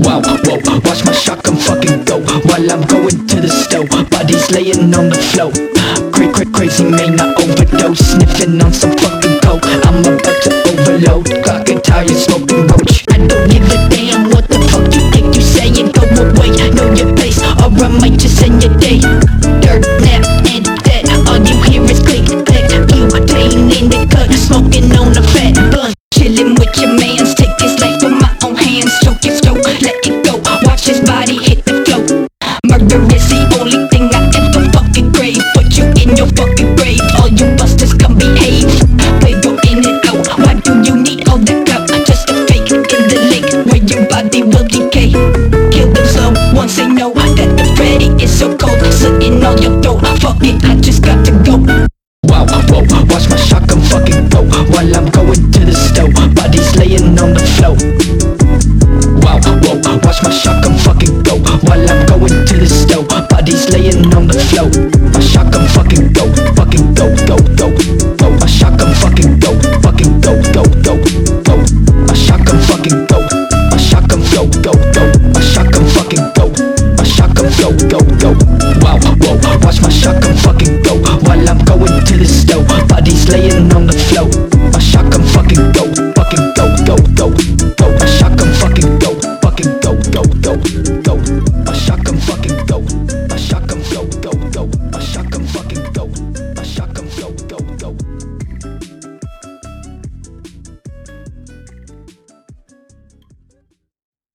Wow, whoa, watch my shotgun fucking go while I'm going to the stove. Bodies laying on the floor. Crazy man, I overdose, sniffing on some fucking coke. I'm about to overload, clocking tires, smoking roach. I don't give a damn what the fuck you think you saying. Go away, know your place, or I might just end your day. Dirt, nap, and dead, all you hear is click, click. Butane in the cut, smoking on a fat blunt. Chillin' with your mans, take his life in my own hands. Choke it, stroke, let it go, watch his body hit the floor. Murder is the only thing I ever fucking crave. Put you in your fucking grave, all you busters come behave. Play go in and out, why do you need all that clout? Just a fake in the lake, where your body will decay. Kill them slow, once they know that the Freddy is so cold. Sitting on your throat, fuck it, I just got to go. Wow, whoa, watch my shotgun fucking go while I'm going to the stove. Bodies laying on the floor. Wow, whoa, watch my shotgun fucking go while I'm going to the stove. Bodies laying on the floor. My shotgun fucking go, go, go, go. My shotgun fucking go, go, go, go, go. My shotgun fucking go, my shotgun go, go, go. My shotgun fucking go, my shotgun go, go, go.